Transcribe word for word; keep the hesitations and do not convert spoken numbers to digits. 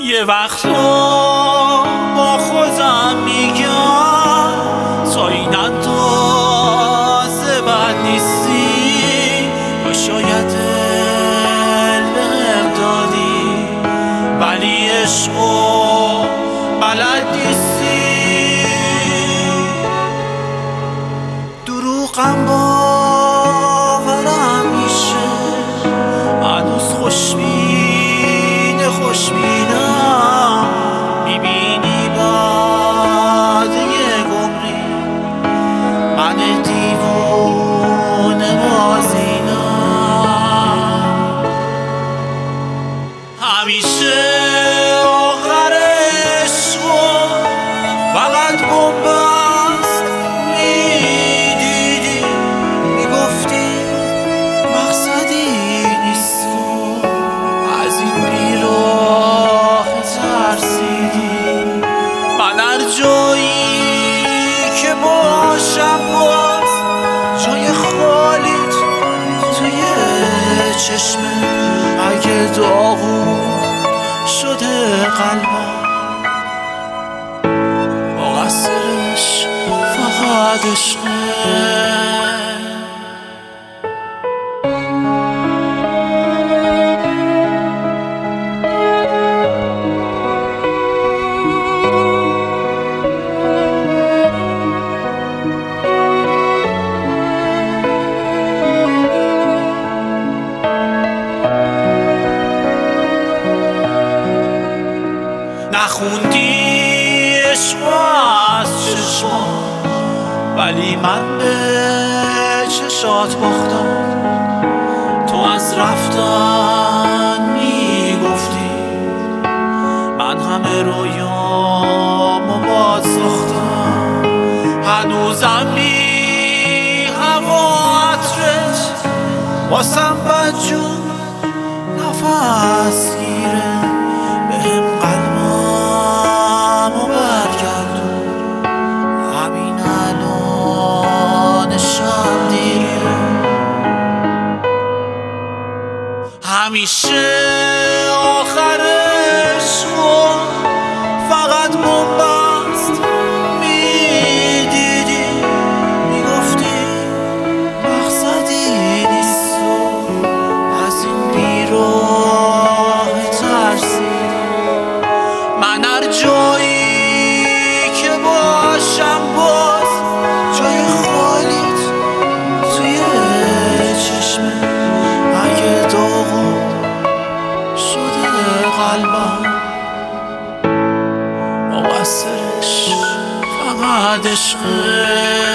یه وقتا با خودم میگم تا این اندازه بد نیستی، یا شاید دل بهم دادی ولی عشقو بلد نیستی. دروغم باورم میشه، هنوز خوشبینه خوشبینم، میبینی بعد یک عمری من دیوونه بازینم. همیشه آخر عشقو فقط بنبست میدیدی، میگفتی مقصدی نیست و از این بیراه ترسیدی. من هر جایی که باشم باز جای خالیت توی چشمه، اگه داغون شده قلبم مقصرش فقط عشقه. نخوندی عشقو از چشمام ولی من به چشات باختم. تو از رفتن میگفتی، من همه رویامو باد ساختم. هنوزم بی هوا عطرت واسم بدجون نفس گیره، بهم قلبمو برگردون همین الانشم دیره. همیشه آخر عشقو فقط بنبست میدیدی، میگفتی مقصدی نیست و از این بیراه ترسیدی. من هر جایی که باشم باز جای خالیت توی چشمه، اگه داغون شده قلبم مقصرش فقط عشقه.